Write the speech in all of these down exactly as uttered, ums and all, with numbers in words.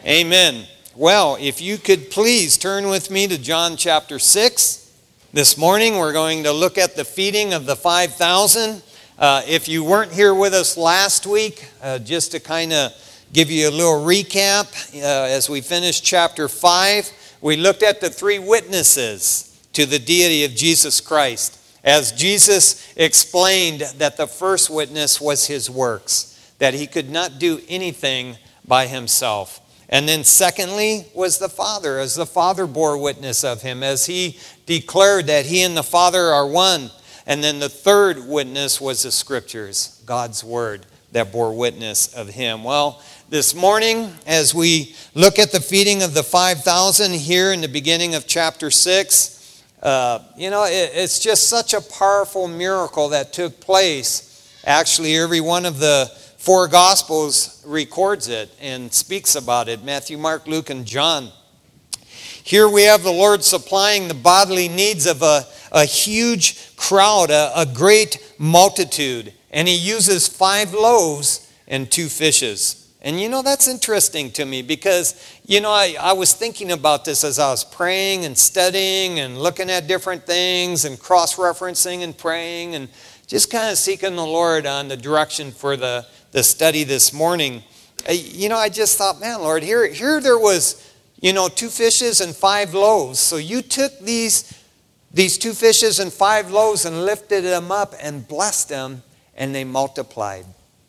Amen. Well, if you could please turn with me to John chapter six. This morning we're going to look at the feeding of the five thousand. Uh, if you weren't here with us last week, uh, just to kind of give you a little recap, uh, as we finished chapter five, we looked at the three witnesses to the deity of Jesus Christ. As Jesus explained that the first witness was his works, that he could not do anything by himself. And then secondly was the Father, as the Father bore witness of him, as he declared that he and the Father are one. And then the third witness was the Scriptures, God's Word, that bore witness of him. Well, this morning, as we look at the feeding of the five thousand here in the beginning of chapter six, uh, you know, it, it's just such a powerful miracle that took place. Actually, every one of the four Gospels records it and speaks about it. Matthew, Mark, Luke, and John. Here we have the Lord supplying the bodily needs of a, a huge crowd, a, a great multitude. And he uses five loaves and two fishes. And you know, that's interesting to me because, you know, I, I was thinking about this as I was praying and studying and looking at different things and cross-referencing and praying and just kind of seeking the Lord on the direction for the, the study this morning. You know, I just thought, man, Lord, here, here there was, you know, two fishes and five loaves. So you took these, these two fishes and five loaves and lifted them up and blessed them, and they multiplied.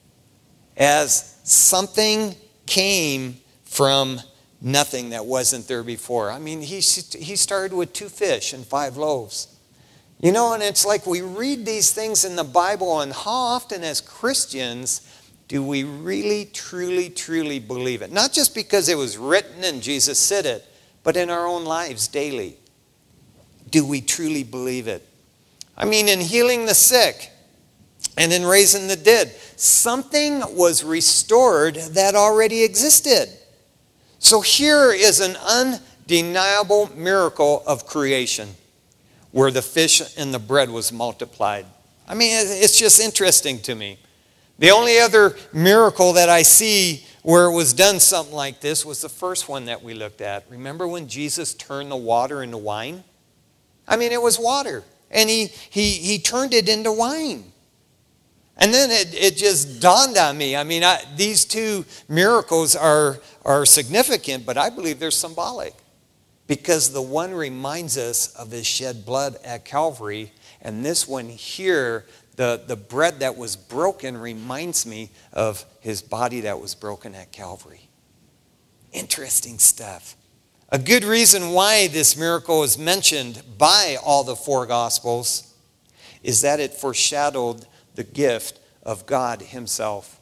As something came from nothing that wasn't there before. I mean, he, he started with two fish and five loaves. You know, and it's like we read these things in the Bible, and how often as Christians do we really, truly, truly believe it? Not just because it was written and Jesus said it, but in our own lives daily. Do we truly believe it? I mean, in healing the sick and in raising the dead, something was restored that already existed. So here is an undeniable miracle of creation, where the fish and the bread was multiplied. I mean, it's just interesting to me. The only other miracle that I see where it was done something like this was the first one that we looked at. Remember when Jesus turned the water into wine? I mean, it was water, and he he he turned it into wine. And then it, it just dawned on me. I mean, I, these two miracles are, are significant, but I believe they're symbolic. Because the one reminds us of his shed blood at Calvary, and this one here, the, the bread that was broken, reminds me of his body that was broken at Calvary. Interesting stuff. A good reason why this miracle is mentioned by all the four Gospels is that it foreshadowed the gift of God himself,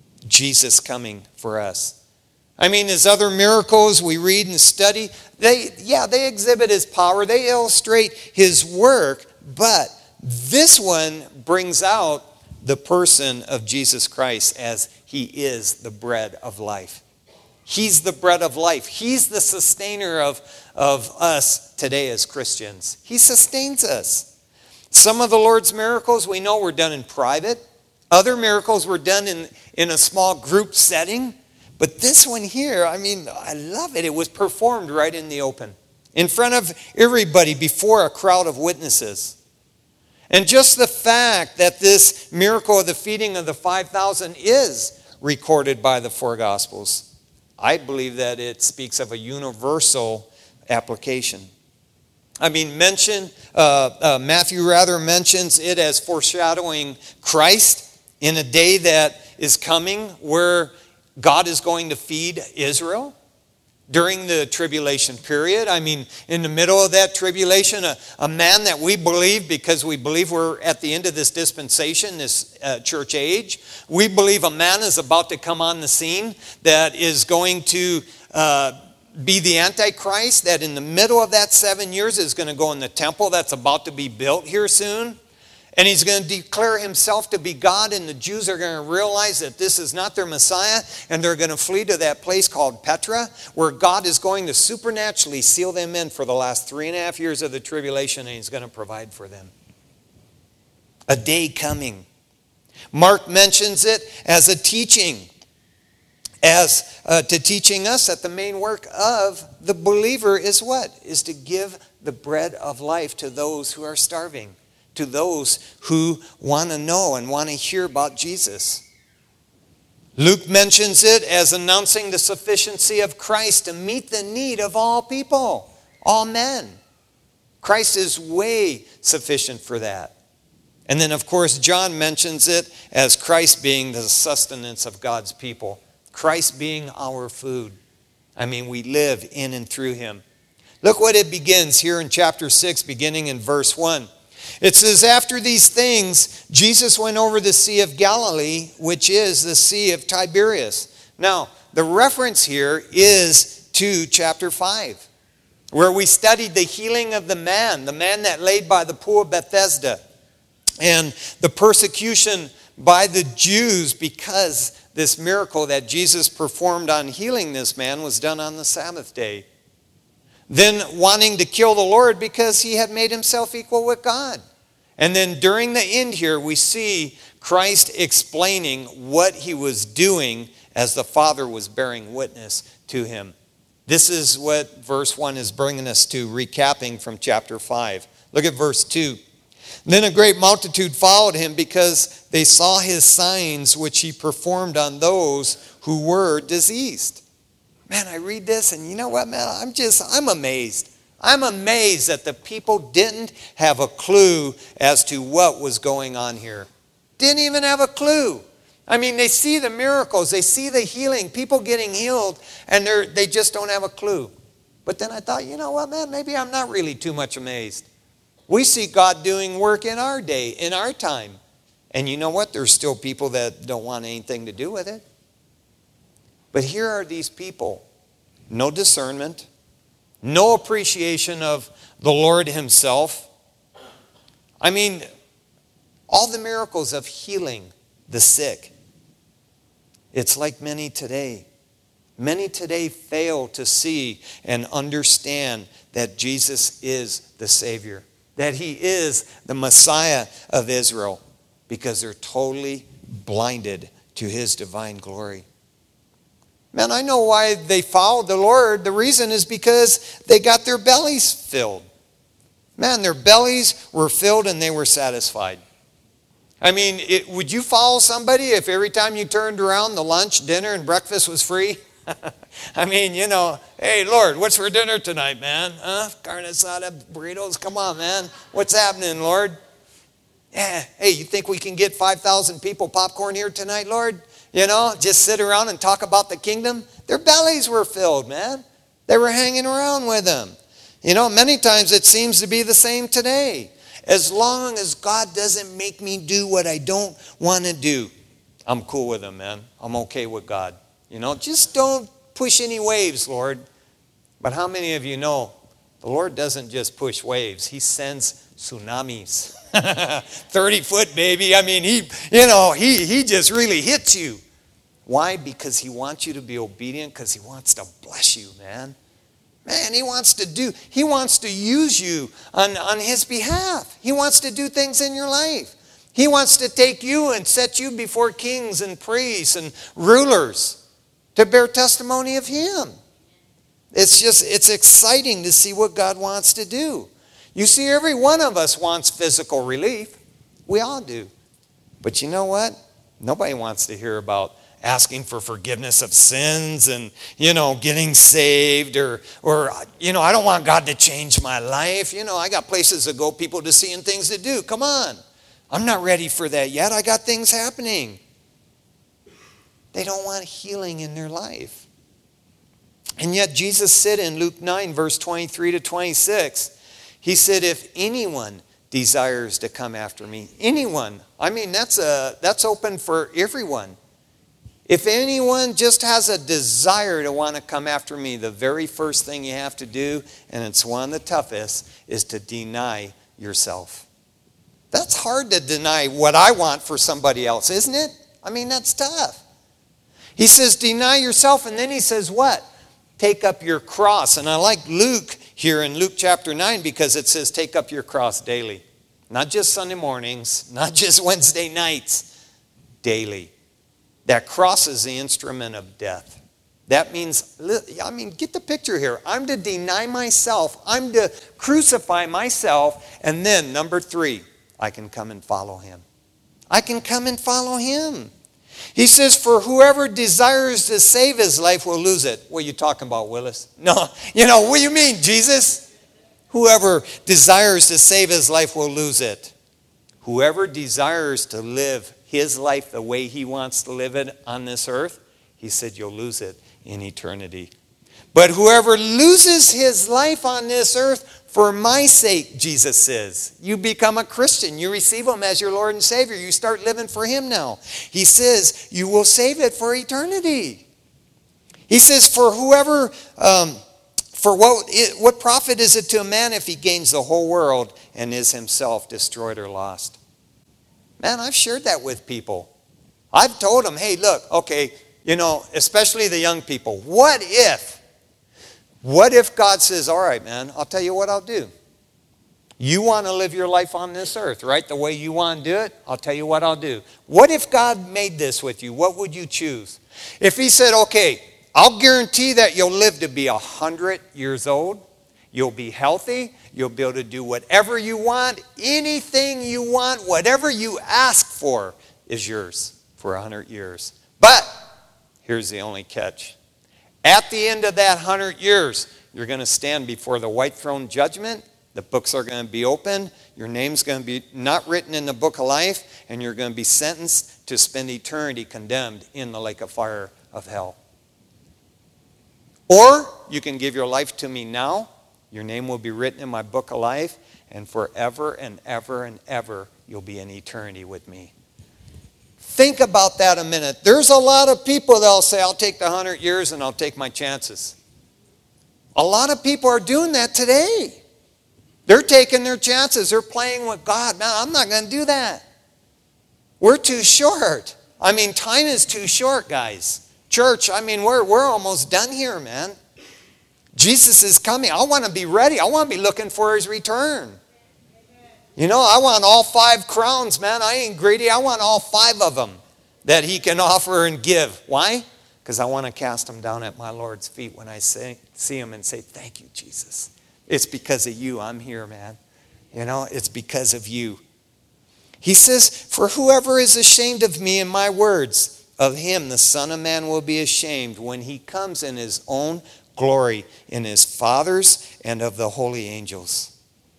Jesus coming for us. I mean, his other miracles we read and study, they, yeah, they exhibit his power. They illustrate his work. But this one brings out the person of Jesus Christ as he is the bread of life. He's the bread of life. He's the sustainer of, of us today as Christians. He sustains us. Some of the Lord's miracles we know were done in private. Other miracles were done in, in a small group setting. But this one here, I mean, I love it. It was performed right in the open, in front of everybody, before a crowd of witnesses. And just the fact that this miracle of the feeding of the five thousand is recorded by the four Gospels, I believe that it speaks of a universal application. I mean, mention uh, uh, Matthew rather mentions it as foreshadowing Christ in a day that is coming where God is going to feed Israel during the tribulation period. I mean, in the middle of that tribulation, a, a man that we believe, because we believe we're at the end of this dispensation, this uh, church age, we believe a man is about to come on the scene that is going to uh, be the Antichrist, that in the middle of that seven years is going to go in the temple that's about to be built here soon. And he's going to declare himself to be God, and the Jews are going to realize that this is not their Messiah, and they're going to flee to that place called Petra, where God is going to supernaturally seal them in for the last three and a half years of the tribulation, and he's going to provide for them. A day coming. Mark mentions it as a teaching. as uh, to teaching us that the main work of the believer is what? Is to give the bread of life to those who are starving, to those who want to know and want to hear about Jesus. Luke mentions it as announcing the sufficiency of Christ to meet the need of all people, all men. Christ is way sufficient for that. And then, of course, John mentions it as Christ being the sustenance of God's people. Christ being our food. I mean, we live in and through him. Look what it begins here in chapter six, beginning in verse one. It says, after these things, Jesus went over the Sea of Galilee, which is the Sea of Tiberias. Now, the reference here is to chapter five, where we studied the healing of the man, the man that laid by the pool of Bethesda, and the persecution by the Jews because this miracle that Jesus performed on healing this man was done on the Sabbath day. Then wanting to kill the Lord because he had made himself equal with God. And then during the end here, we see Christ explaining what he was doing as the Father was bearing witness to him. This is what verse one is bringing us to, recapping from chapter five. Look at verse two. Then a great multitude followed him because they saw his signs which he performed on those who were diseased. Man, I read this and you know what, man? I'm just, I'm amazed. I'm amazed that the people didn't have a clue as to what was going on here. Didn't even have a clue. I mean, they see the miracles, they see the healing, people getting healed, and they're, they just don't have a clue. But then I thought, you know what, man? Maybe I'm not really too much amazed. We see God doing work in our day, in our time. And you know what? There's still people that don't want anything to do with it. But here are these people. No discernment. No appreciation of the Lord himself. I mean, all the miracles of healing the sick. It's like many today. Many today fail to see and understand that Jesus is the Savior. That he is the Messiah of Israel, because they're totally blinded to his divine glory. Man, I know why they followed the Lord. The reason is because they got their bellies filled. Man, their bellies were filled and they were satisfied. I mean, it, would you follow somebody if every time you turned around the lunch, dinner, and breakfast was free? I mean, you know, hey, Lord, what's for dinner tonight, man? Huh? Carne asada, burritos, come on, man. What's happening, Lord? Yeah, hey, you think we can get five thousand people popcorn here tonight, Lord? You know, just sit around and talk about the kingdom? Their bellies were filled, man. They were hanging around with them. You know, many times it seems to be the same today. As long as God doesn't make me do what I don't want to do, I'm cool with him, man. I'm okay with God. You know, just don't push any waves, Lord. But how many of you know the Lord doesn't just push waves. He sends tsunamis. thirty foot, baby. I mean, he, you know, he, he just really hits you. Why? Because he wants you to be obedient, because he wants to bless you, man. Man, he wants to do, he wants to use you on, on his behalf. He wants to do things in your life. He wants to take you and set you before kings and priests and rulers to bear testimony of him. It's just, it's exciting to see what God wants to do. You see, every one of us wants physical relief. We all do. But you know what? Nobody wants to hear about asking for forgiveness of sins and, you know, getting saved or, or, you know, I don't want God to change my life. You know, I got places to go, people to see and things to do. Come on. I'm not ready for that yet. I got things happening. They don't want healing in their life. And yet Jesus said in Luke nine, verse twenty-three to twenty-six, he said, if anyone desires to come after me, anyone, I mean, that's a, that's open for everyone. If anyone just has a desire to want to come after me, the very first thing you have to do, and it's one of the toughest, is to deny yourself. That's hard to deny what I want for somebody else, isn't it? I mean, that's tough. He says, deny yourself, and then he says what? Take up your cross. And I like Luke here in Luke chapter nine because it says take up your cross daily. Not just Sunday mornings, not just Wednesday nights, daily. that crosses the instrument of death. That means, I mean, get the picture here. I'm to deny myself. I'm to crucify myself. And then, number three, I can come and follow him. I can come and follow him. He says, for whoever desires to save his life will lose it. What are you talking about, Willis? No, you know, what do you mean, Jesus? Whoever desires to save his life will lose it. Whoever desires to live his life the way he wants to live it on this earth, he said, you'll lose it in eternity. But whoever loses his life on this earth for my sake, Jesus says, you become a Christian. You receive him as your Lord and Savior. You start living for him now. He says, you will save it for eternity. He says, for whoever, um, for what, what profit is it to a man if he gains the whole world and is himself destroyed or lost? Man, I've shared that with people. I've told them, hey, look, okay, you know, especially the young people, what if, what if God says, all right, man, I'll tell you what I'll do. You want to live your life on this earth, right? The way you want to do it, I'll tell you what I'll do. What if God made this with you? What would you choose? If he said, okay, I'll guarantee that you'll live to be one hundred years old. You'll be healthy. You'll be able to do whatever you want. Anything you want, whatever you ask for is yours for one hundred years. But here's the only catch. At the end of that one hundred years, you're going to stand before the white throne judgment. The books are going to be open. Your name's going to be not written in the book of life, and you're going to be sentenced to spend eternity condemned in the lake of fire of hell. Or you can give your life to me now. Your name will be written in my book of life, and forever and ever and ever you'll be in eternity with me. Think about that a minute. There's a lot of people that'll say, I'll take the one hundred years and I'll take my chances. A lot of people are doing that today. They're taking their chances. They're playing with God. Man, I'm not going to do that. We're too short. I mean, time is too short, guys. Church, I mean, we're, we're almost done here, man. Jesus is coming. I want to be ready. I want to be looking for his return. You know, I want all five crowns, man. I ain't greedy. I want all five of them that he can offer and give. Why? Because I want to cast them down at my Lord's feet when I say, see him and say, thank you, Jesus. It's because of you I'm here, man. You know, it's because of you. He says, for whoever is ashamed of me and my words, of him the Son of Man will be ashamed when he comes in his own glory, in his Father's and of the holy angels.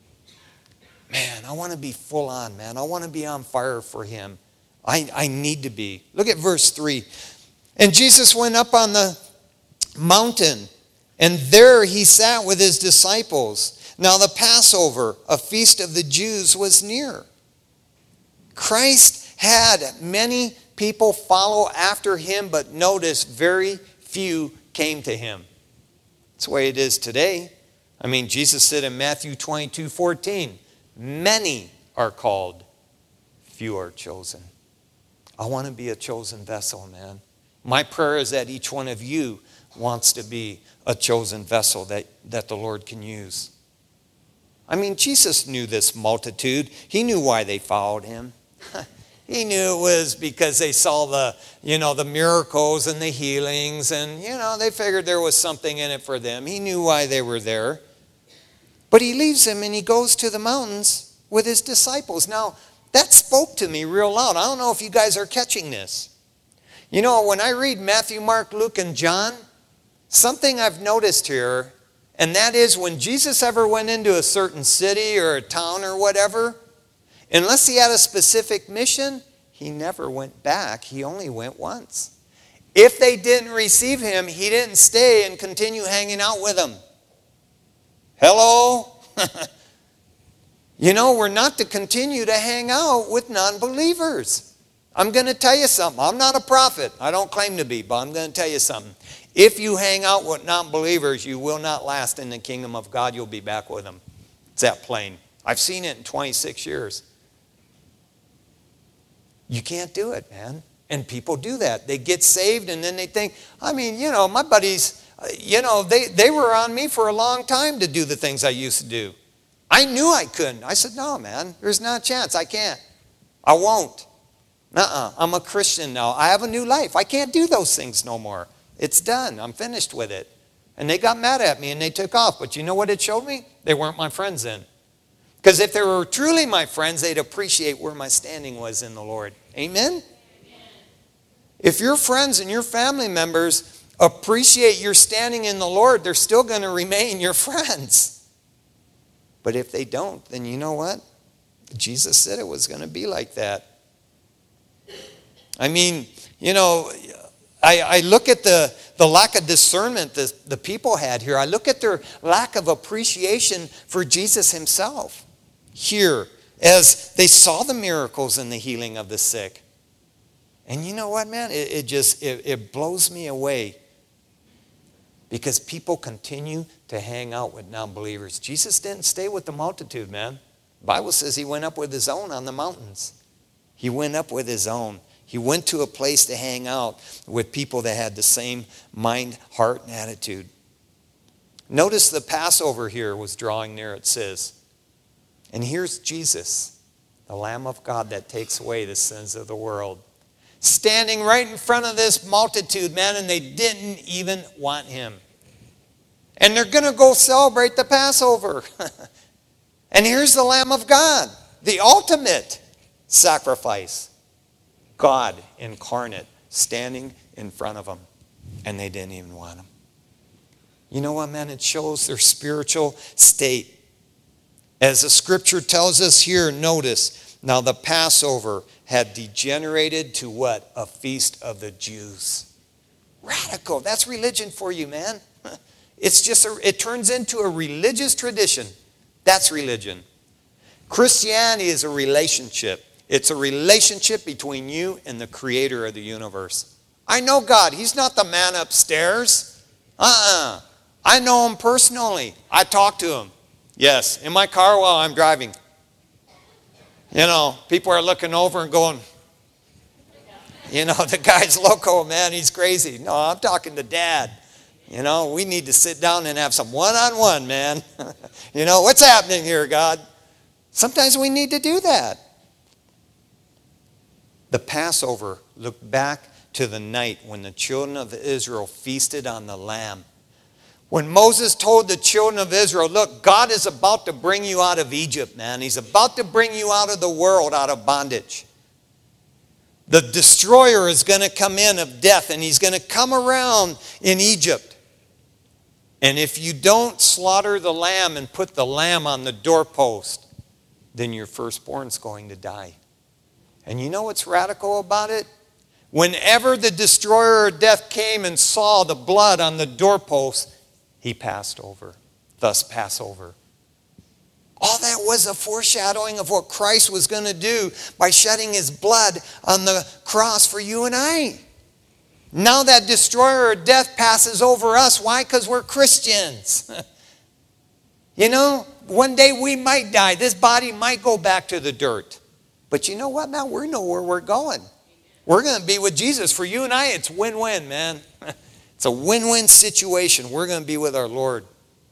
Man, I want to be full on, man. I want to be on fire for him. I, I need to be. Look at verse three. And Jesus went up on the mountain, and there he sat with his disciples. Now the Passover, a feast of the Jews, was near. Christ had many people follow after him, but notice very few came to him. That's the way it is today. I mean, Jesus said in Matthew twenty-two fourteen, many are called, few are chosen. I want to be a chosen vessel, man. My prayer is that each one of you wants to be a chosen vessel that, that the Lord can use. I mean, Jesus knew this multitude. He knew why they followed him. He knew it was because they saw the, you know, the miracles and the healings, and, you know, they figured there was something in it for them. He knew why they were there. But he leaves them and he goes to the mountains with his disciples. Now, that spoke to me real loud. I don't know if you guys are catching this. You know, when I read Matthew, Mark, Luke, and John, something I've noticed here, and that is when Jesus ever went into a certain city or a town or whatever, unless he had a specific mission, he never went back. He only went once. If they didn't receive him, he didn't stay and continue hanging out with them. Hello? You know, we're not to continue to hang out with non-believers. I'm going to tell you something. I'm not a prophet. I don't claim to be, but I'm going to tell you something. If you hang out with non-believers, you will not last in the kingdom of God. You'll be back with them. It's that plain. I've seen it in twenty-six years. You can't do it, man. And people do that. They get saved and then they think, I mean, you know, my buddies, you know, they, they were on me for a long time to do the things I used to do. I knew I couldn't. I said, no, man, there's not a chance. I can't. I won't. Uh-uh, I'm a Christian now. I have a new life. I can't do those things no more. It's done. I'm finished with it. And they got mad at me and they took off. But you know what it showed me? They weren't my friends then. Because if they were truly my friends, they'd appreciate where my standing was in the Lord. Amen? Amen? If your friends and your family members appreciate your standing in the Lord, they're still going to remain your friends. But if they don't, then you know what? Jesus said it was going to be like that. I mean, you know, I, I look at the, the lack of discernment the, the people had here. I look at their lack of appreciation for Jesus himself here as they saw the miracles and the healing of the sick. And you know what, man? It, it just, it, it blows me away because people continue to hang out with non-believers. Jesus didn't stay with the multitude, man. The Bible says he went up with his own on the mountains. He went up with his own. He went to a place to hang out with people that had the same mind, heart, and attitude. Notice the Passover here was drawing near, it says. And here's Jesus, the Lamb of God that takes away the sins of the world. Standing right in front of this multitude, man, and they didn't even want him. And they're going to go celebrate the Passover. And here's the Lamb of God, the ultimate sacrifice. God incarnate, standing in front of them. And they didn't even want him. You know what, man? It shows their spiritual state. As the scripture tells us here, notice, now the Passover had degenerated to what? A feast of the Jews. Radical. That's religion for you, man. It's just, a, it turns into a religious tradition. That's religion. Christianity is a relationship. It's a relationship between you and the creator of the universe. I know God. He's not the man upstairs. Uh-uh. I know him personally. I talk to him. Yes, in my car while I'm driving. You know, people are looking over and going, you know, the guy's loco, man. He's crazy. No, I'm talking to Dad. You know, we need to sit down and have some one-on-one, man. You know, what's happening here, God? Sometimes we need to do that. The Passover looked back to the night when the children of Israel feasted on the lamb. When Moses told the children of Israel, look, God is about to bring you out of Egypt, man. He's about to bring you out of the world, out of bondage. The destroyer is going to come in of death, and he's going to come around in Egypt. And if you don't slaughter the lamb and put the lamb on the doorpost, then your firstborn's going to die. And you know what's radical about it? Whenever the destroyer of death came and saw the blood on the doorpost, he passed over. Thus, Passover. All that was a foreshadowing of what Christ was going to do by shedding his blood on the cross for you and I. Now that destroyer of death passes over us. Why? Because we're Christians. You know, one day we might die. This body might go back to the dirt. But you know what, man? We know where we're going. We're going to be with Jesus. For you and I, it's win-win, man. It's a win-win situation. We're going to be with our Lord.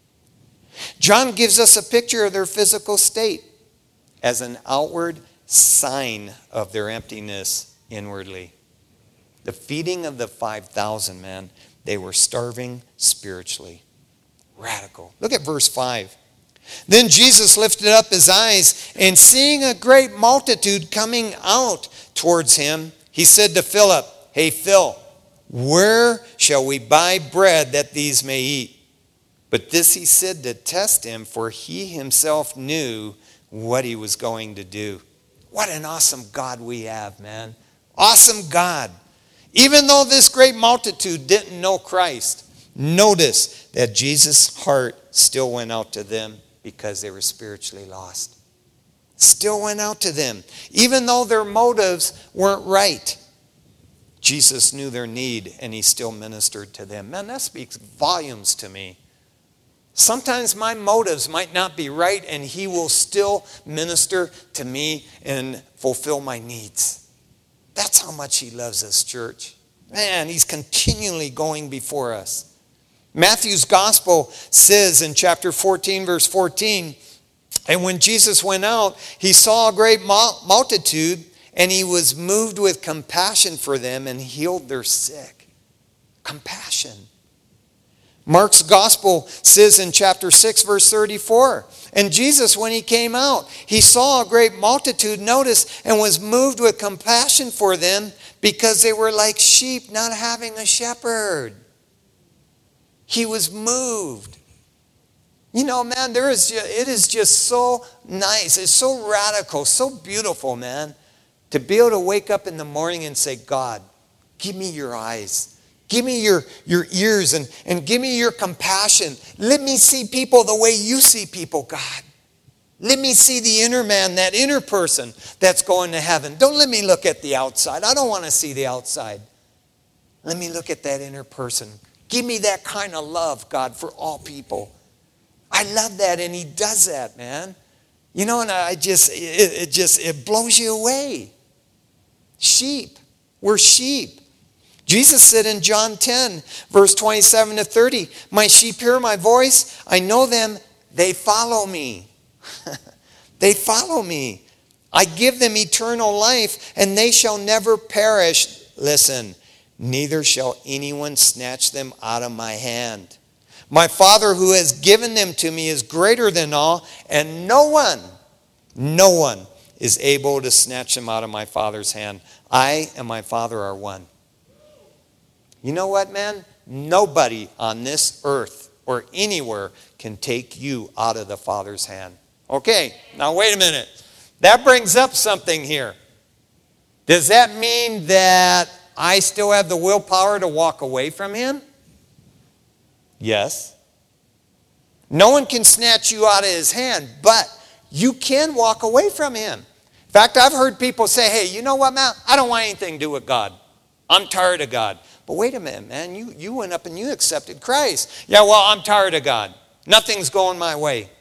John gives us a picture of their physical state as an outward sign of their emptiness inwardly. The feeding of the five thousand, man, they were starving spiritually. Radical. Look at verse five. Then Jesus lifted up his eyes, and seeing a great multitude coming out towards him, he said to Philip, hey, Phil, where shall we buy bread that these may eat? But this he said to test him, for he himself knew what he was going to do. What an awesome God we have, man. Awesome God. Even though this great multitude didn't know Christ, notice that Jesus' heart still went out to them because they were spiritually lost. Still went out to them. Even though their motives weren't right, Jesus knew their need and he still ministered to them. Man, that speaks volumes to me. Sometimes my motives might not be right and he will still minister to me and fulfill my needs. That's how much he loves us, church. Man, he's continually going before us. Matthew's gospel says in chapter fourteen, verse fourteen, and when Jesus went out, he saw a great multitude, and he was moved with compassion for them and healed their sick. Compassion. Mark's gospel says in chapter six, verse thirty-four, and Jesus, when he came out, he saw a great multitude, notice, and was moved with compassion for them because they were like sheep not having a shepherd. He was moved. You know, man, there is just, it is just so nice. It's so radical, so beautiful, man, to be able to wake up in the morning and say, God, give me your eyes. Give me your, your ears and, and give me your compassion. Let me see people the way you see people, God. Let me see the inner man, that inner person that's going to heaven. Don't let me look at the outside. I don't want to see the outside. Let me look at that inner person. Give me that kind of love, God, for all people. I love that, and he does that, man. You know, and I just, it, it just, it blows you away. Sheep. We're sheep. Jesus said in John ten, verse twenty-seven to thirty, my sheep hear my voice. I know them. They follow me. They follow me. I give them eternal life, and they shall never perish. Listen, neither shall anyone snatch them out of my hand. My Father who has given them to me is greater than all, and no one, no one is able to snatch them out of my Father's hand. I and my Father are one. You know what, man? Nobody on this earth or anywhere can take you out of the Father's hand. Okay, now wait a minute. That brings up something here. Does that mean that I still have the willpower to walk away from him? Yes. No one can snatch you out of his hand, but you can walk away from him. In fact, I've heard people say, hey, you know what, man? I don't want anything to do with God. I'm tired of God. But wait a minute, man. You, you went up and you accepted Christ. Yeah, well, I'm tired of God. Nothing's going my way.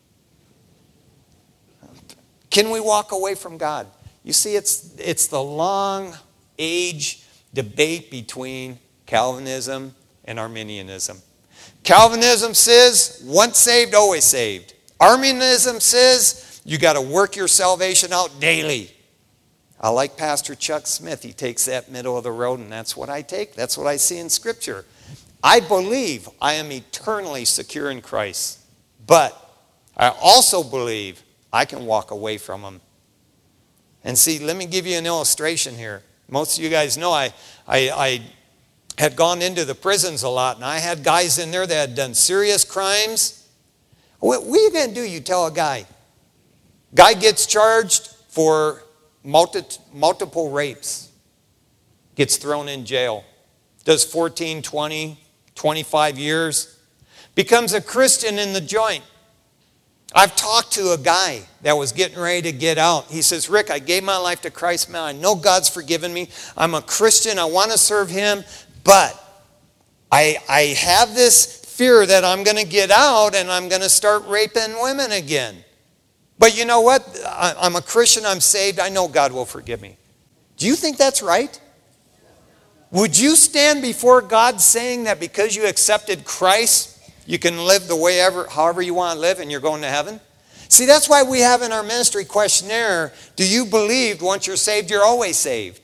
Can we walk away from God? You see, it's, it's the long age debate between Calvinism and Arminianism. Calvinism says, once saved, always saved. Arminianism says, you got to work your salvation out daily. I like Pastor Chuck Smith. He takes that middle of the road, and that's what I take. That's what I see in Scripture. I believe I am eternally secure in Christ, but I also believe I can walk away from him. And see, let me give you an illustration here. Most of you guys know I, I, I had gone into the prisons a lot, and I had guys in there that had done serious crimes. What, what are you going to do? You tell a guy. Guy gets charged for multi, multiple rapes. Gets thrown in jail. Does fourteen, twenty, twenty-five years. Becomes a Christian in the joint. I've talked to a guy that was getting ready to get out. He says, Rick, I gave my life to Christ, man. I know God's forgiven me. I'm a Christian. I want to serve him. But I, I have this fear that I'm going to get out and I'm going to start raping women again. But you know what? I, I'm a Christian. I'm saved. I know God will forgive me. Do you think that's right? Would you stand before God saying that because you accepted Christ, you can live the way ever, however you want to live and you're going to heaven? See, that's why we have in our ministry questionnaire, do you believe once you're saved, you're always saved?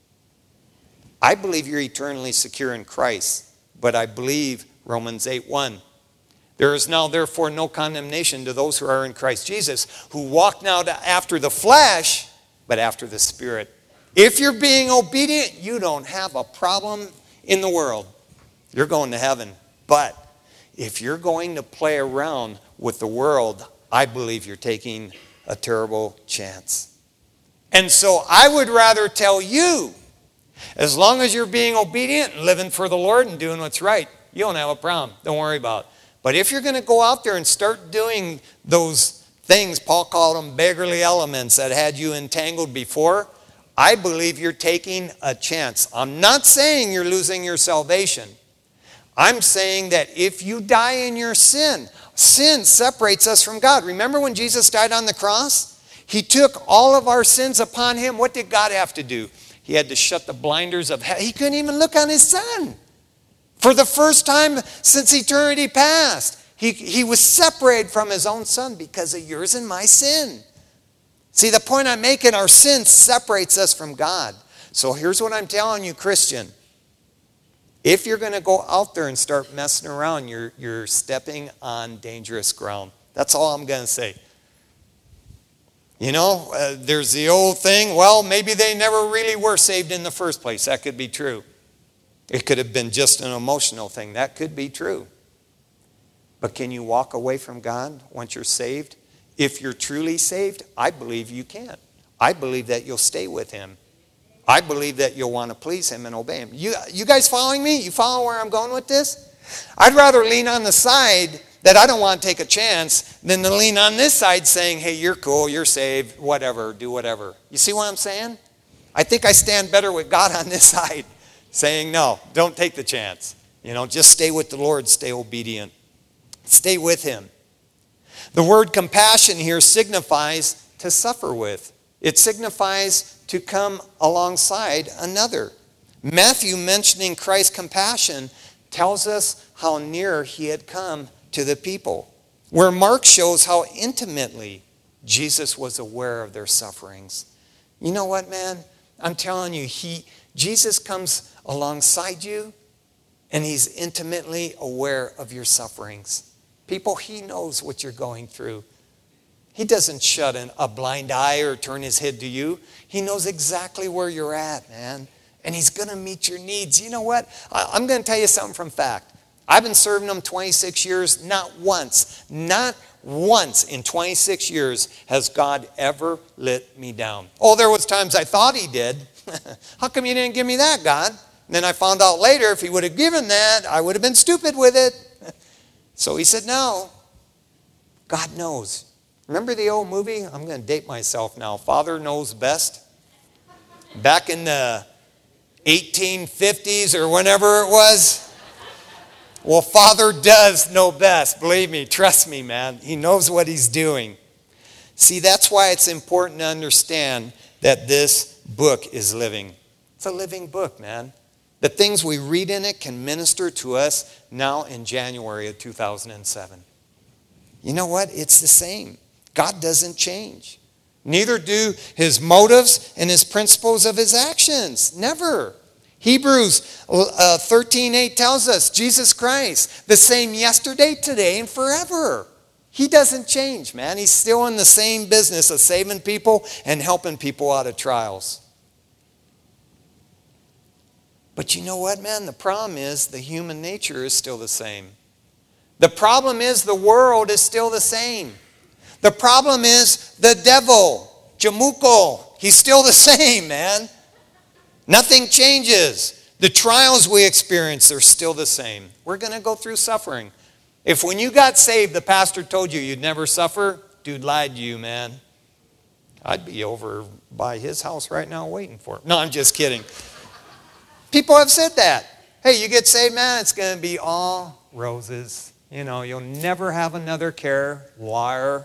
I believe you're eternally secure in Christ, but I believe Romans eight one. There is now therefore no condemnation to those who are in Christ Jesus, who walk now after the flesh, but after the Spirit. If you're being obedient, you don't have a problem in the world. You're going to heaven. But if you're going to play around with the world, I believe you're taking a terrible chance. And so I would rather tell you, as long as you're being obedient and living for the Lord and doing what's right, you don't have a problem. Don't worry about it. But if you're going to go out there and start doing those things, Paul called them beggarly elements that had you entangled before, I believe you're taking a chance. I'm not saying you're losing your salvation. I'm saying that if you die in your sin, sin separates us from God. Remember when Jesus died on the cross? He took all of our sins upon him. What did God have to do? He had to shut the blinders of heaven. He couldn't even look on his son. For the first time since eternity past, he, he was separated from his own son because of yours and my sin. See, the point I'm making, our sin separates us from God. So here's what I'm telling you, Christian. If you're going to go out there and start messing around, you're, you're stepping on dangerous ground. That's all I'm going to say. You know, uh, there's the old thing, well, maybe they never really were saved in the first place. That could be true. It could have been just an emotional thing. That could be true. But can you walk away from God once you're saved? If you're truly saved, I believe you can. I believe that you'll stay with him. I believe that you'll want to please him and obey him. You, you guys following me? You follow where I'm going with this? I'd rather lean on the side that I don't want to take a chance than to lean on this side saying, hey, you're cool, you're saved, whatever, do whatever. You see what I'm saying? I think I stand better with God on this side, saying, no, don't take the chance. You know, just stay with the Lord, stay obedient. Stay with him. The word compassion here signifies to suffer with. It signifies to come alongside another. Matthew, mentioning Christ's compassion, tells us how near he had come to the people, where Mark shows how intimately Jesus was aware of their sufferings. You know what, man? I'm telling you, he, Jesus comes alongside you, and he's intimately aware of your sufferings. People, he knows what you're going through. He doesn't shut an, a blind eye or turn his head to you. He knows exactly where you're at, man. And he's going to meet your needs. You know what? I, I'm going to tell you something from fact. I've been serving them twenty-six years. Not once, not once in twenty-six years has God ever let me down. Oh, there was times I thought he did. How come you didn't give me that, God? And then I found out later if he would have given that, I would have been stupid with it. So he said, no. God knows. Remember the old movie? I'm going to date myself now. Father Knows Best. Back in the eighteen fifties or whenever it was. Well, Father does know best. Believe me, trust me, man. He knows what he's doing. See, that's why it's important to understand that this book is living. It's a living book, man. The things we read in it can minister to us now in January of two thousand seven. You know what? It's the same. God doesn't change. Neither do his motives and his principles of his actions. Never. Hebrews uh, thirteen eight tells us, Jesus Christ, the same yesterday, today, and forever. He doesn't change, man. He's still in the same business of saving people and helping people out of trials. But you know what, man? The problem is the human nature is still the same. The problem is the world is still the same. The problem is the devil, Jamuko. He's still the same, man. Nothing changes. The trials we experience are still the same. We're going to go through suffering. If when you got saved, the pastor told you you'd never suffer, dude lied to you, man. I'd be over by his house right now waiting for him. No, I'm just kidding. People have said that. Hey, you get saved, man, it's going to be all roses. You know, you'll never have another care. Liar.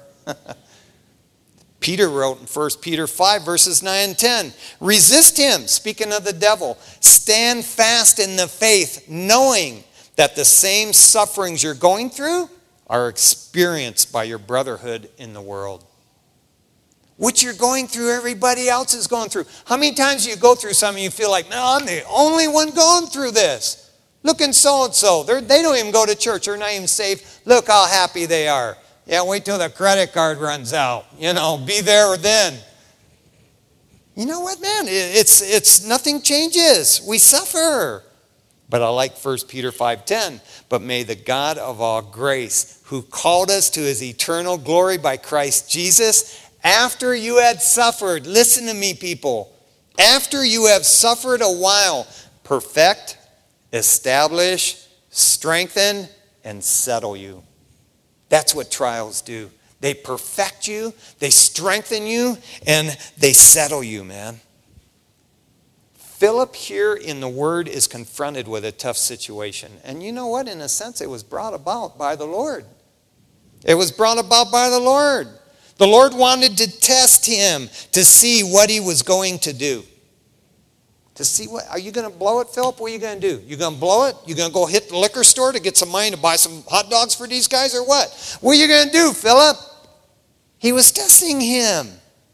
Peter wrote in First Peter five, verses nine and ten, resist him, speaking of the devil. Stand fast in the faith, knowing that the same sufferings you're going through are experienced by your brotherhood in the world. What you're going through, everybody else is going through. How many times do you go through something and you feel like, no, I'm the only one going through this? Look in so-and-so. They're, they don't even go to church. They're not even saved. Look how happy they are. Yeah, wait till the credit card runs out. You know, be there then. You know what, man? It's, it's nothing changes. We suffer. But I like First Peter five ten. But may the God of all grace, who called us to his eternal glory by Christ Jesus, after you had suffered, listen to me, people, after you have suffered a while, perfect, establish, strengthen, and settle you. That's what trials do. They perfect you, they strengthen you, and they settle you, man. Philip here in the Word is confronted with a tough situation. And you know what? In a sense, it was brought about by the Lord. It was brought about by the Lord. The Lord wanted to test him to see what he was going to do. To see what, are you going to blow it, Philip? What are you going to do? You going to blow it? You going to go hit the liquor store to get some money to buy some hot dogs for these guys or what? What are you going to do, Philip? He was testing him.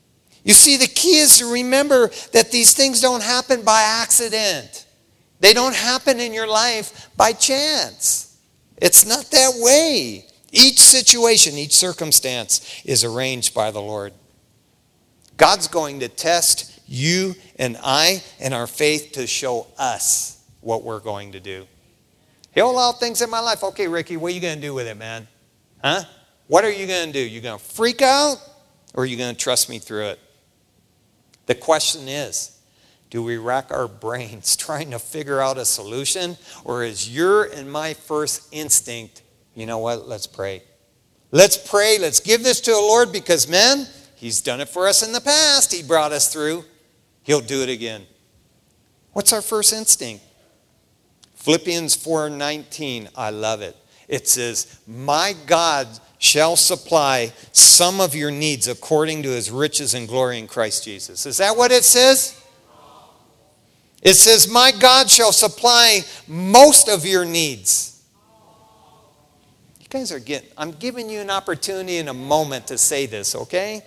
You see, the key is to remember that these things don't happen by accident. They don't happen in your life by chance. It's not that way. Each situation, each circumstance is arranged by the Lord. God's going to test you and I and our faith to show us what we're going to do. He'll allow things in my life. Okay, Ricky, what are you going to do with it, man? Huh? What are you going to do? You going to freak out, or are you going to trust me through it? The question is, do we rack our brains trying to figure out a solution, or is your and my first instinct, you know what, let's pray. Let's pray, let's give this to the Lord, because, man, He's done it for us in the past. He brought us through. He'll do it again. What's our first instinct? Philippians four nineteen, I love it. It says, my God shall supply some of your needs according to His riches and glory in Christ Jesus. Is that what it says? It says, my God shall supply most of your needs. You guys are getting, I'm giving you an opportunity in a moment to say this, okay?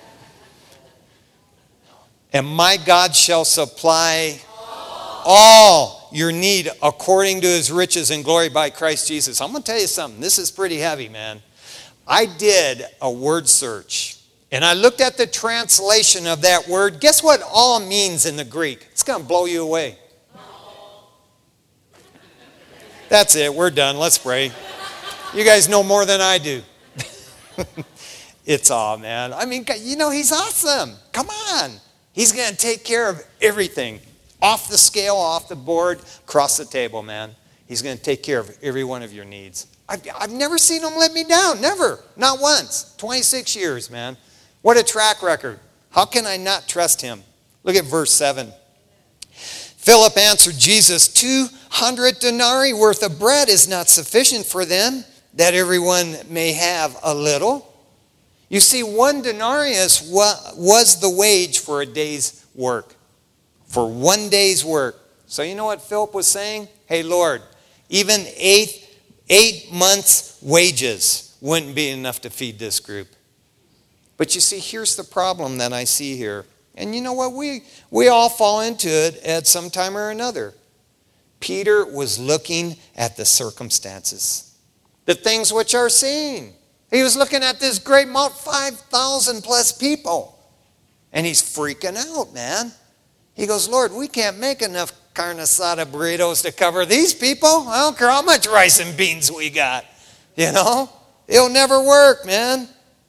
And my God shall supply all your need according to His riches and glory by Christ Jesus. I'm going to tell you something. This is pretty heavy, man. I did a word search, and I looked at the translation of that word. Guess what all means in the Greek? It's going to blow you away. That's it. We're done. Let's pray. You guys know more than I do. It's all, man. I mean, you know, He's awesome. Come on. He's going to take care of everything. Off the scale, off the board, across the table, man. He's going to take care of every one of your needs. I've, I've never seen Him let me down. Never. Not once. twenty-six years, man. What a track record. How can I not trust Him? Look at verse seven. Philip answered Jesus, two hundred denarii worth of bread is not sufficient for them, that everyone may have a little. You see, one denarius was the wage for a day's work. For one day's work. So you know what Philip was saying? Hey, Lord, even eight, eight months' wages wouldn't be enough to feed this group. But you see, here's the problem that I see here. And you know what? We, we all fall into it at some time or another. Peter was looking at the circumstances. The things which are seen. He was looking at this great amount, five thousand plus people. And he's freaking out, man. He goes, Lord, we can't make enough carne asada burritos to cover these people. I don't care how much rice and beans we got. You know? It'll never work, man.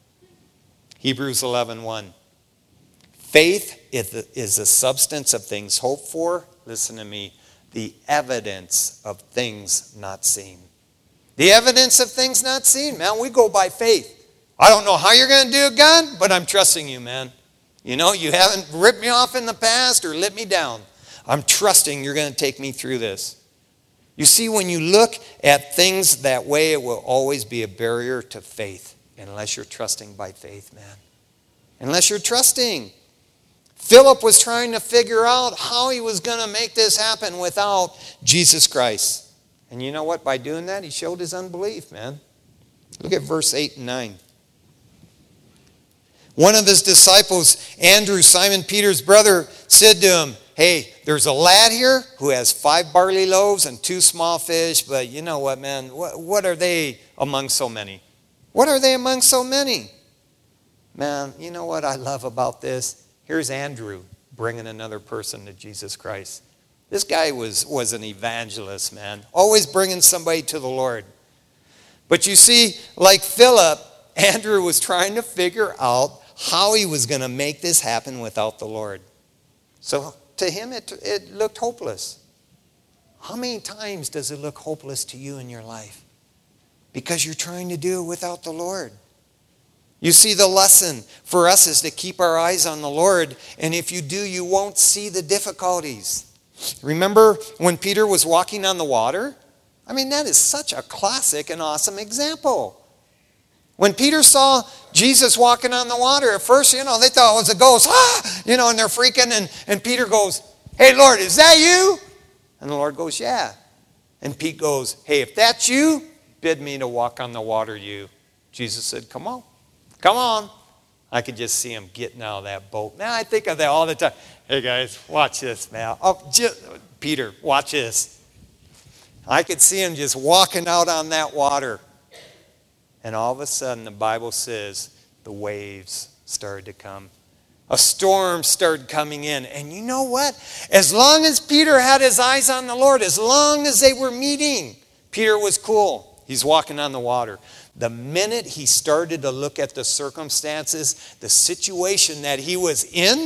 Hebrews eleven one. Faith is the substance of things hoped for. Listen to me. The evidence of things not seen. The evidence of things not seen, man. We go by faith. I don't know how you're going to do it, God, but I'm trusting you, man. You know, you haven't ripped me off in the past or let me down. I'm trusting you're going to take me through this. You see, when you look at things that way, it will always be a barrier to faith unless you're trusting by faith, man. Unless you're trusting. Philip was trying to figure out how he was going to make this happen without Jesus Christ. And you know what? By doing that, he showed his unbelief, man. Look at verse eight and nine. One of his disciples, Andrew, Simon Peter's brother, said to him, hey, there's a lad here who has five barley loaves and two small fish, but you know what, man? What, what are they among so many? What are they among so many? Man, you know what I love about this? Here's Andrew bringing another person to Jesus Christ. This guy was, was an evangelist, man. Always bringing somebody to the Lord. But you see, like Philip, Andrew was trying to figure out how he was going to make this happen without the Lord. So to him, it, it looked hopeless. How many times does it look hopeless to you in your life? Because you're trying to do it without the Lord. You see, the lesson for us is to keep our eyes on the Lord, and if you do, you won't see the difficulties. Remember when Peter was walking on the water? I mean, that is such a classic and awesome example. When Peter saw Jesus walking on the water, at first, you know, they thought it was a ghost. Ah! You know, and they're freaking, and, and Peter goes, hey, Lord, is that you? And the Lord goes, yeah. And Pete goes, hey, if that's you, bid me to walk on the water you. Jesus said, come on. Come on. I could just see him getting out of that boat. Man, I think of that all the time. Hey, guys, watch this, man. Oh, just, Peter, watch this. I could see him just walking out on that water. And all of a sudden, the Bible says the waves started to come. A storm started coming in. And you know what? As long as Peter had his eyes on the Lord, as long as they were meeting, Peter was cool. He's walking on the water. The minute he started to look at the circumstances, the situation that he was in,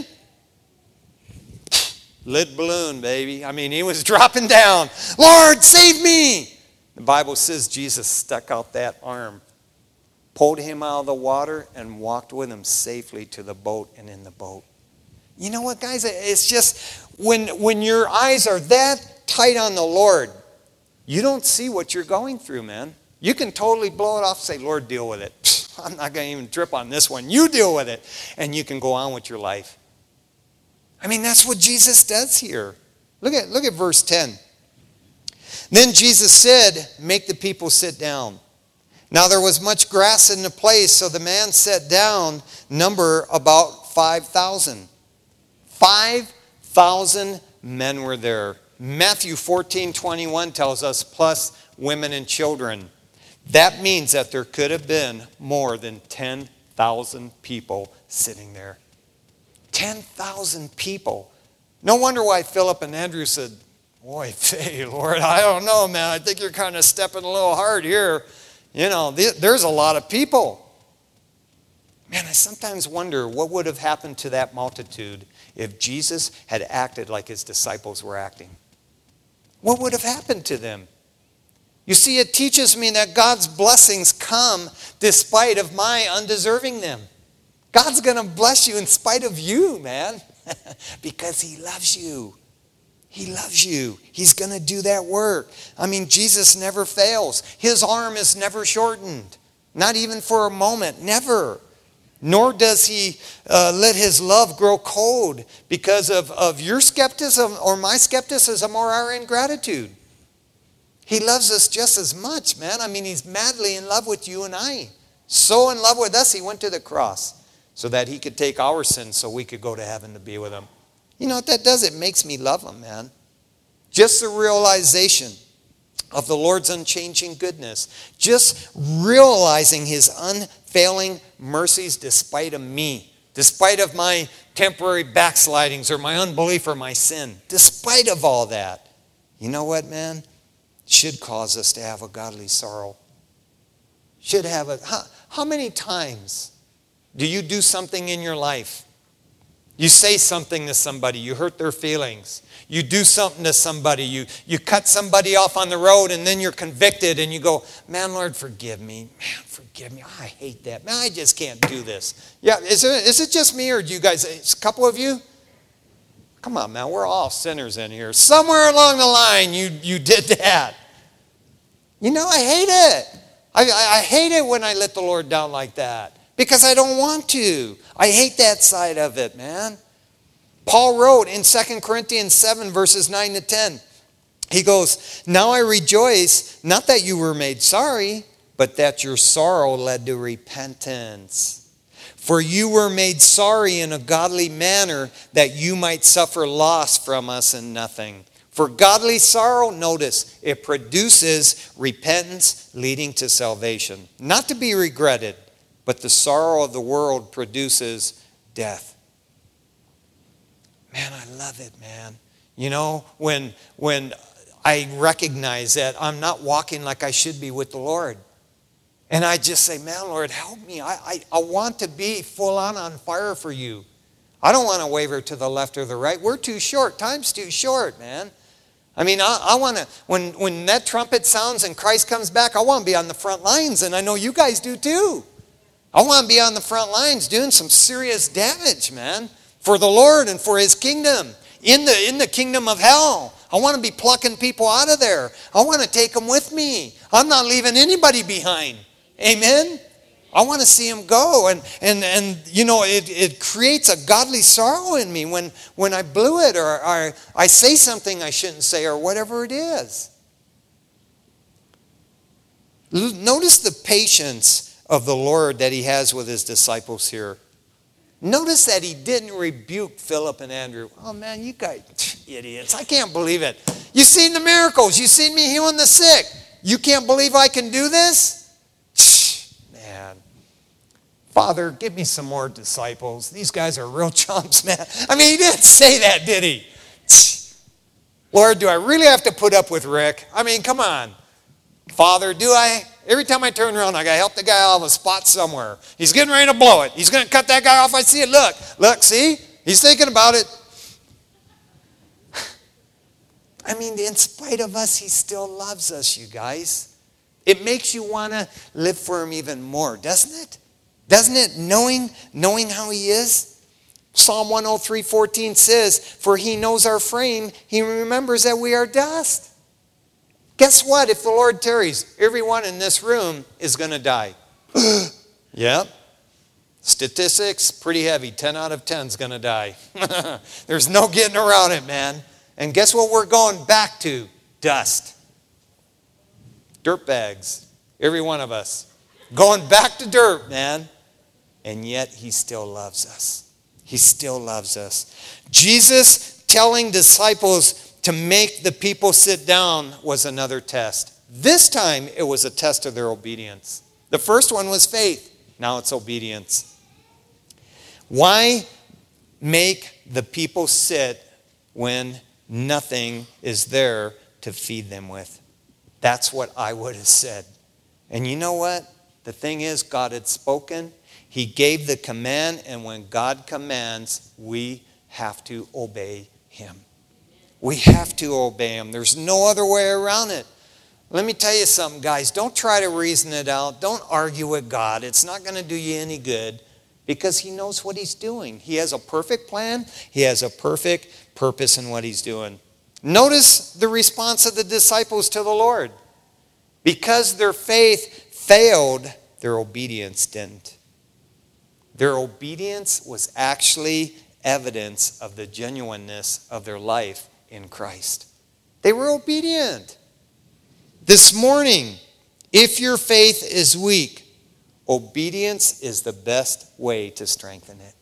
lid balloon, baby. I mean, he was dropping down. Lord, save me. The Bible says Jesus stuck out that arm, pulled him out of the water, and walked with him safely to the boat and in the boat. You know what, guys? It's just when, when your eyes are that tight on the Lord, you don't see what you're going through, man. You can totally blow it off and say, Lord, deal with it. I'm not going to even trip on this one. You deal with it. And you can go on with your life. I mean, that's what Jesus does here. Look at, look at verse ten. Then Jesus said, make the people sit down. Now there was much grass in the place, so the man sat down, number about five thousand. five thousand men were there. Matthew fourteen twenty-one tells us, plus women and children. That means that there could have been more than ten thousand people sitting there. ten thousand people. No wonder why Philip and Andrew said, boy, hey, Lord, I don't know, man. I think you're kind of stepping a little hard here. You know, there's a lot of people. Man, I sometimes wonder what would have happened to that multitude if Jesus had acted like his disciples were acting. What would have happened to them? You see, it teaches me that God's blessings come despite of my undeserving them. God's going to bless you in spite of you, man, because he loves you. He loves you. He's going to do that work. I mean, Jesus never fails. His arm is never shortened, not even for a moment, never. Nor does he uh, let his love grow cold because of, of your skepticism or my skepticism or our ingratitude. He loves us just as much, man. I mean, he's madly in love with you and I. So in love with us, he went to the cross so that he could take our sins so we could go to heaven to be with him. You know what that does? It makes me love him, man. Just the realization of the Lord's unchanging goodness. Just realizing his unfailing mercies despite of me. Despite of my temporary backslidings or my unbelief or my sin. Despite of all that. You know what, man? It should cause us to have a godly sorrow. Should have a... How, how many times do you do something in your life? You say something to somebody, you hurt their feelings. You do something to somebody, you, you cut somebody off on the road, and then you're convicted and you go, man, Lord, forgive me. Man, forgive me. I hate that. Man, I just can't do this. Yeah, is it, is it just me or do you guys, it's a couple of you? Come on, man, we're all sinners in here. Somewhere along the line, you, you did that. You know, I hate it. I, I, I hate it when I let the Lord down like that. Because I don't want to. I hate that side of it, man. Paul wrote in Second Corinthians seven, verses nine to ten. He goes, now I rejoice, not that you were made sorry, but that your sorrow led to repentance. For you were made sorry in a godly manner, that you might suffer loss from us in nothing. For godly sorrow, notice, it produces repentance leading to salvation. Not to be regretted. But the sorrow of the world produces death. Man, I love it, man. You know, when, when I recognize that I'm not walking like I should be with the Lord. And I just say, man, Lord, help me. I, I, I want to be full on on fire for you. I don't want to waver to the left or the right. We're too short. Time's too short, man. I mean, I, I want to, when, when that trumpet sounds and Christ comes back, I want to be on the front lines. And I know you guys do too. I want to be on the front lines doing some serious damage, man, for the Lord and for his kingdom. In the, in the kingdom of hell. I want to be plucking people out of there. I want to take them with me. I'm not leaving anybody behind. Amen? I want to see them go. And, and, and you know, it, it creates a godly sorrow in me when, when I blew it or, or I say something I shouldn't say or whatever it is. Notice the patience of the Lord that he has with his disciples here. Notice that he didn't rebuke Philip and Andrew. Oh man, you guys, idiots. I can't believe it. You've seen the miracles. You've seen me healing the sick. You can't believe I can do this? Man. Father, give me some more disciples. These guys are real chumps, man. I mean, he didn't say that, did he? Lord, do I really have to put up with Rick? I mean, come on. Father, do I? Every time I turn around, I got to help the guy out of a spot somewhere. He's getting ready to blow it. He's going to cut that guy off. I see it. Look, look, see? He's thinking about it. I mean, in spite of us, he still loves us, you guys. It makes you want to live for him even more, doesn't it? Doesn't it? Knowing, knowing how he is? Psalm one oh three fourteen says, for he knows our frame. He remembers that we are dust. Guess what? If the Lord tarries, everyone in this room is going to die. Yep. Statistics, pretty heavy. ten out of ten is going to die. There's no getting around it, man. And guess what we're going back to? Dust. Dirt bags. Every one of us. Going back to dirt, man. And yet he still loves us. He still loves us. Jesus telling disciples to make the people sit down was another test. This time it was a test of their obedience. The first one was faith. Now it's obedience. Why make the people sit when nothing is there to feed them with? That's what I would have said. And you know what? The thing is, God had spoken. He gave the command, and when God commands, we have to obey him. We have to obey him. There's no other way around it. Let me tell you something, guys. Don't try to reason it out. Don't argue with God. It's not going to do you any good because he knows what he's doing. He has a perfect plan. He has a perfect purpose in what he's doing. Notice the response of the disciples to the Lord. Because their faith failed, their obedience didn't. Their obedience was actually evidence of the genuineness of their life in Christ. They were obedient. This morning, if your faith is weak, obedience is the best way to strengthen it.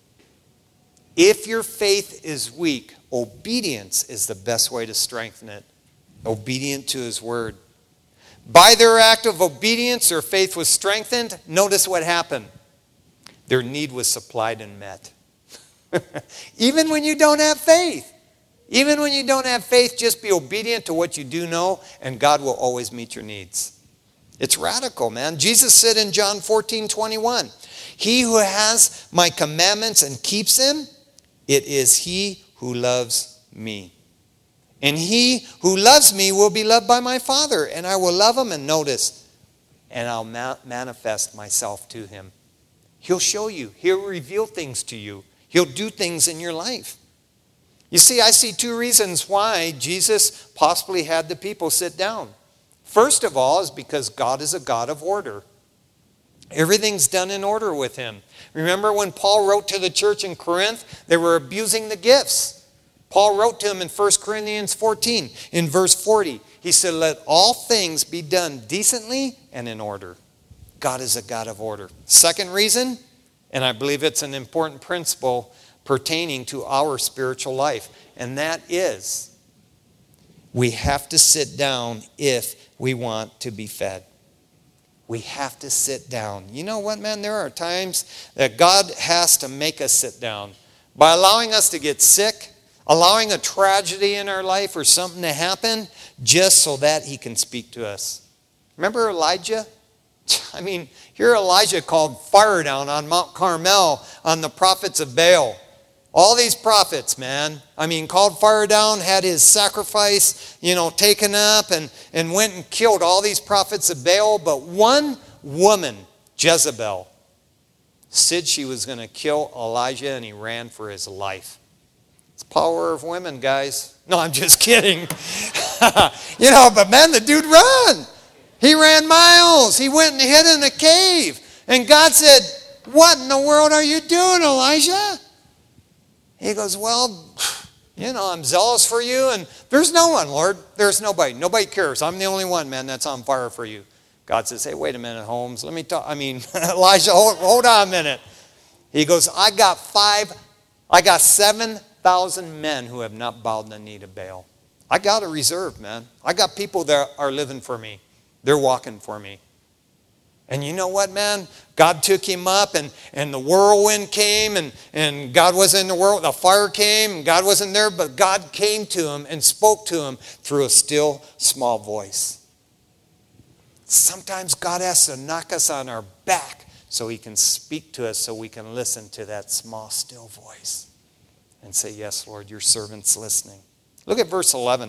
If your faith is weak, obedience is the best way to strengthen it. Obedient to his word. By their act of obedience, their faith was strengthened. Notice what happened. Their need was supplied and met. Even when you don't have faith. Even when you don't have faith, just be obedient to what you do know, and God will always meet your needs. It's radical, man. Jesus said in John fourteen twenty-one, he who has my commandments and keeps them, it is he who loves me. And he who loves me will be loved by my Father, and I will love him, and notice, and I'll ma- manifest myself to him. He'll show you. He'll reveal things to you. He'll do things in your life. You see, I see two reasons why Jesus possibly had the people sit down. First of all is because God is a God of order. Everything's done in order with him. Remember when Paul wrote to the church in Corinth, they were abusing the gifts. Paul wrote to them in First Corinthians fourteen, in verse forty. He said, let all things be done decently and in order. God is a God of order. Second reason, and I believe it's an important principle pertaining to our spiritual life, and that is we have to sit down if we want to be fed. We have to sit down. You know what, man? There are times that God has to make us sit down by allowing us to get sick, allowing a tragedy in our life or something to happen just so that he can speak to us. Remember Elijah? I mean, here Elijah called fire down on Mount Carmel on the prophets of Baal. All these prophets, man. I mean, called fire down, had his sacrifice, you know, taken up and, and went and killed all these prophets of Baal. But one woman, Jezebel, said she was going to kill Elijah, and he ran for his life. It's the power of women, guys. No, I'm just kidding. You know, but man, the dude ran. He ran miles. He went and hid in a cave. And God said, what in the world are you doing, Elijah? He goes, well, you know, I'm zealous for you. And there's no one, Lord. There's nobody. Nobody cares. I'm the only one, man, that's on fire for you. God says, hey, wait a minute, Holmes. Let me talk. I mean, Elijah, hold, hold on a minute. He goes, I got five, I got seven thousand men who have not bowed the knee to Baal. I got a reserve, man. I got people that are living for me. They're walking for me. And you know what, man? God took him up, and, and the whirlwind came, and, and God wasn't in the world. The fire came, and God wasn't there, but God came to him and spoke to him through a still, small voice. Sometimes God has to knock us on our back so he can speak to us, so we can listen to that small, still voice and say, yes, Lord, your servant's listening. Look at verse eleven.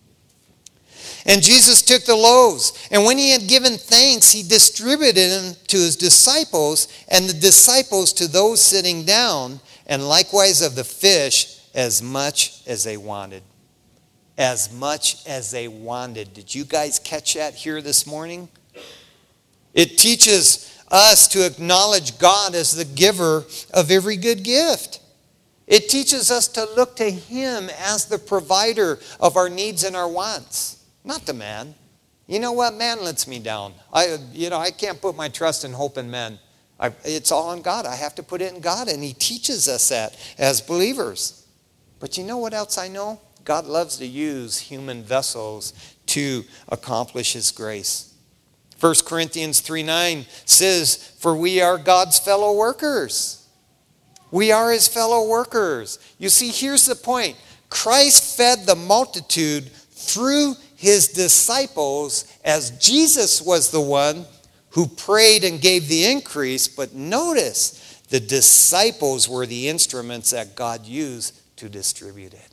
And Jesus took the loaves, and when he had given thanks, he distributed them to his disciples, and the disciples to those sitting down, and likewise of the fish, as much as they wanted. As much as they wanted. Did you guys catch that here this morning? It teaches us to acknowledge God as the giver of every good gift. It teaches us to look to him as the provider of our needs and our wants. Not the man. You know what? Man lets me down. I, you know, I can't put my trust and hope in men. I, it's all in God. I have to put it in God, and he teaches us that as believers. But you know what else I know? God loves to use human vessels to accomplish his grace. First Corinthians three nine says, for we are God's fellow workers. We are his fellow workers. You see, here's the point. Christ fed the multitude through his disciples, as Jesus was the one who prayed and gave the increase. But notice, the disciples were the instruments that God used to distribute it.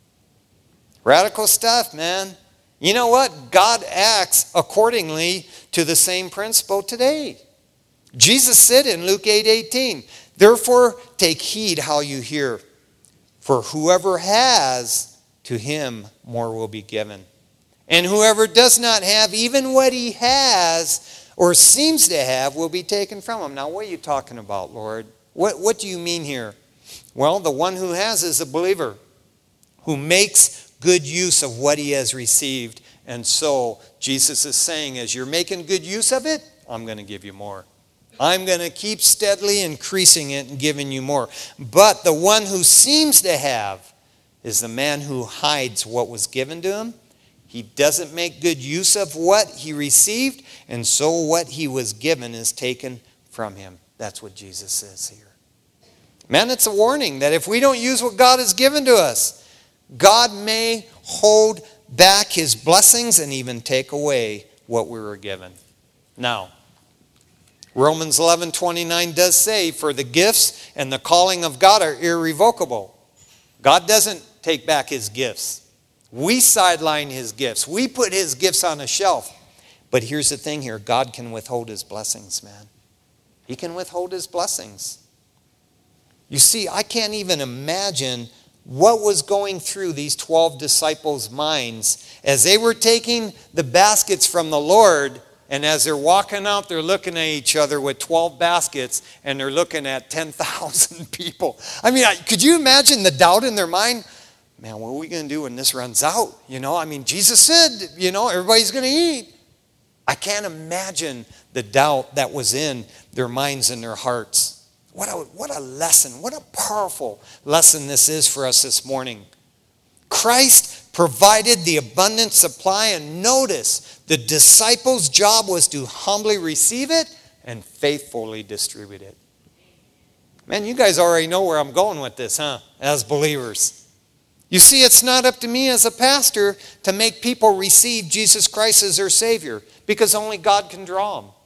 Radical stuff, man. You know what? God acts accordingly to the same principle today. Jesus said in Luke eight eighteen, therefore take heed how you hear, for whoever has, to him more will be given. And whoever does not have, even what he has or seems to have, will be taken from him. Now, what are you talking about, Lord? What, what do you mean here? Well, the one who has is a believer who makes good use of what he has received. And so Jesus is saying, as you're making good use of it, I'm going to give you more. I'm going to keep steadily increasing it and giving you more. But the one who seems to have is the man who hides what was given to him. He doesn't make good use of what he received, and so what he was given is taken from him. That's what Jesus says here. Man, it's a warning that if we don't use what God has given to us, God may hold back his blessings and even take away what we were given. Now, Romans eleven twenty-nine does say, for the gifts and the calling of God are irrevocable. God doesn't take back his gifts. We sideline his gifts. We put his gifts on a shelf. But here's the thing here. God can withhold his blessings, man. He can withhold his blessings. You see, I can't even imagine what was going through these twelve disciples' minds as they were taking the baskets from the Lord, and as they're walking out, they're looking at each other with twelve baskets, and they're looking at ten thousand people. I mean, could you imagine the doubt in their mind? Man, what are we going to do when this runs out? You know, I mean, Jesus said, you know, everybody's going to eat. I can't imagine the doubt that was in their minds and their hearts. What a, what a lesson, what a powerful lesson this is for us this morning. Christ provided the abundant supply, and notice, the disciples' job was to humbly receive it and faithfully distribute it. Man, you guys already know where I'm going with this, huh? As believers. You see, it's not up to me as a pastor to make people receive Jesus Christ as their Savior, because only God can draw them.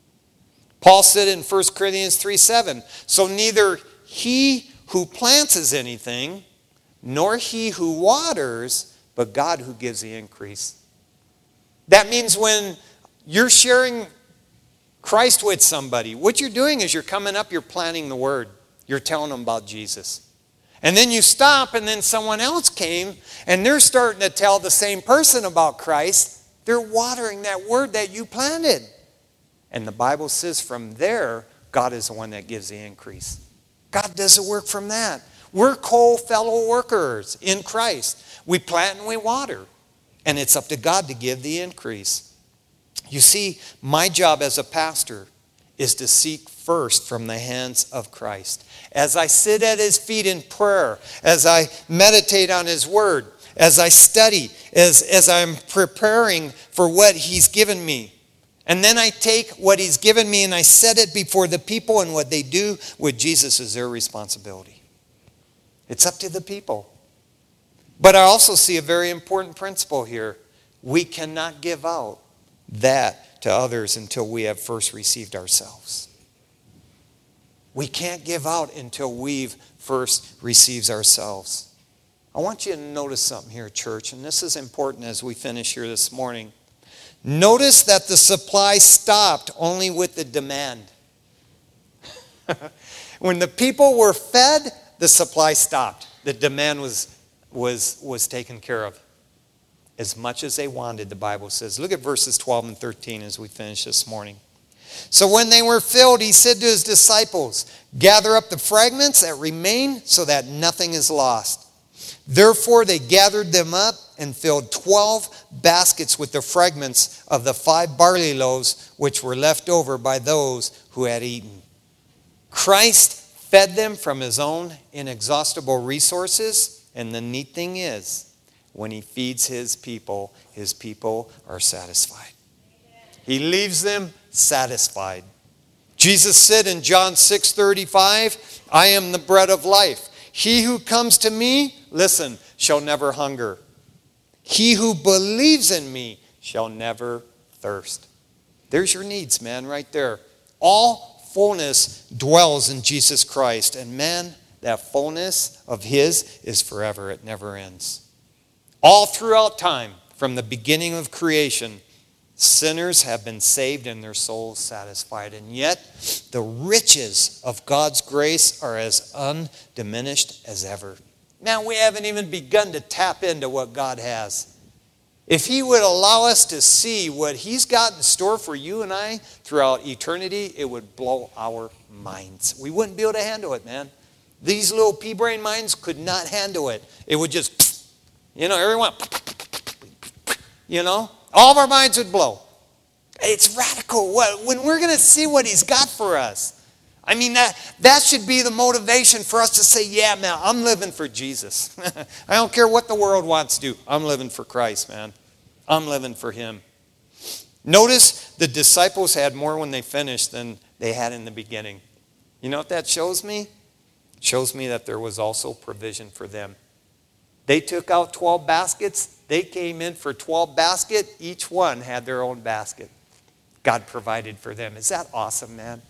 Paul said in First Corinthians three seven, so neither he who plants is anything, nor he who waters, but God who gives the increase. That means when you're sharing Christ with somebody, what you're doing is you're coming up, you're planting the word. You're telling them about Jesus. And then you stop, and then someone else came, and they're starting to tell the same person about Christ. They're watering that word that you planted. And the Bible says from there, God is the one that gives the increase. God does the work from that. We're co-fellow workers in Christ. We plant and we water. And it's up to God to give the increase. You see, my job as a pastor is to seek first from the hands of Christ. As I sit at his feet in prayer, as I meditate on his word, as I study, as, as I'm preparing for what he's given me, and then I take what he's given me and I set it before the people, and what they do with Jesus is their responsibility. It's up to the people. But I also see a very important principle here. We cannot give out that to others until we have first received ourselves. We can't give out until we've first received ourselves. I want you to notice something here, church, and this is important as we finish here this morning. Notice that the supply stopped only with the demand. When the people were fed, the supply stopped. The demand was, was, was taken care of. As much as they wanted, the Bible says. Look at verses twelve and thirteen as we finish this morning. So when they were filled, he said to his disciples, gather up the fragments that remain so that nothing is lost. Therefore they gathered them up and filled twelve baskets with the fragments of the five barley loaves which were left over by those who had eaten. Christ fed them from his own inexhaustible resources, and the neat thing is, when he feeds his people, his people are satisfied. He leaves them satisfied. Jesus said in John six thirty-five, I am the bread of life. He who comes to me, listen, shall never hunger. He who believes in me shall never thirst. There's your needs, man, right there. All fullness dwells in Jesus Christ. And man, that fullness of his is forever. It never ends. All throughout time, from the beginning of creation, sinners have been saved and their souls satisfied. And yet, the riches of God's grace are as undiminished as ever. Man, we haven't even begun to tap into what God has. If he would allow us to see what he's got in store for you and I throughout eternity, it would blow our minds. We wouldn't be able to handle it, man. These little pea-brain minds could not handle it. It would just, you know, everyone, you know, all of our minds would blow. It's radical. When we're going to see what he's got for us. I mean, that, that should be the motivation for us to say, yeah, man, I'm living for Jesus. I don't care what the world wants to do. I'm living for Christ, man. I'm living for him. Notice the disciples had more when they finished than they had in the beginning. You know what that shows me? It shows me that there was also provision for them. They took out twelve baskets. They came in for twelve baskets. Each one had their own basket. God provided for them. Is that awesome, man?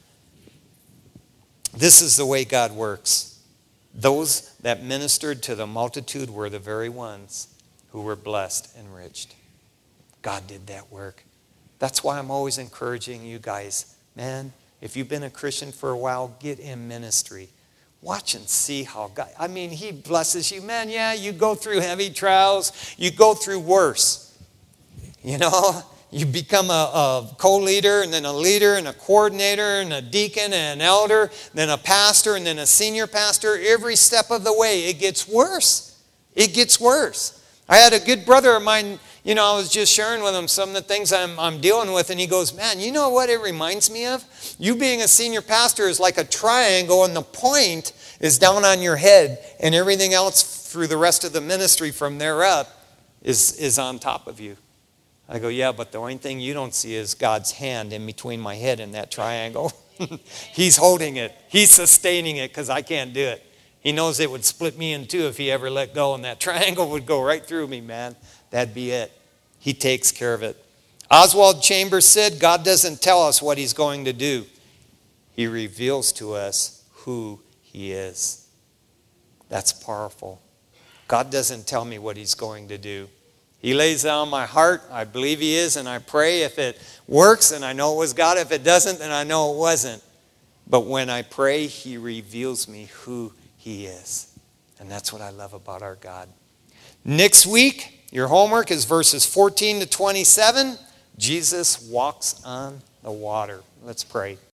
This is the way God works. Those that ministered to the multitude were the very ones who were blessed, enriched. God did that work. That's why I'm always encouraging you guys, man, if you've been a Christian for a while, get in ministry. Watch and see how God, I mean, he blesses you. Man, yeah, you go through heavy trials. You go through worse. You know, you become a, a co-leader and then a leader and a coordinator and a deacon and an elder, then a pastor and then a senior pastor. Every step of the way, it gets worse. It gets worse. I had a good brother of mine, you know, I was just sharing with him some of the things I'm, I'm dealing with, and he goes, man, you know what it reminds me of? You being a senior pastor is like a triangle, and the point is down on your head, and everything else through the rest of the ministry from there up is, is on top of you. I go, yeah, but the only thing you don't see is God's hand in between my head and that triangle. He's holding it. He's sustaining it because I can't do it. He knows it would split me in two if he ever let go, and that triangle would go right through me, man. That'd be it. He takes care of it. Oswald Chambers said, God doesn't tell us what he's going to do. He reveals to us who he is. That's powerful. God doesn't tell me what he's going to do. He lays it on my heart. I believe he is, and I pray. If it works, and I know it was God. If it doesn't, then I know it wasn't. But when I pray, he reveals me who he is. And that's what I love about our God. Next week, your homework is verses fourteen to twenty-seven. Jesus walks on the water. Let's pray.